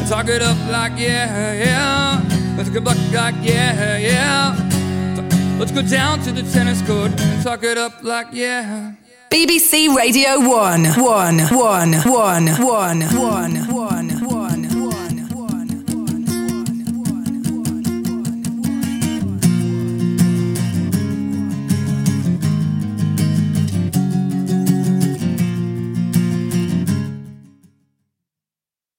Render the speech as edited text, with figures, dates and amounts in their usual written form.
Talk it up like yeah, yeah. Let's go buck like yeah, yeah. Let's go down to the tennis court and talk it up like yeah. BBC Radio 1.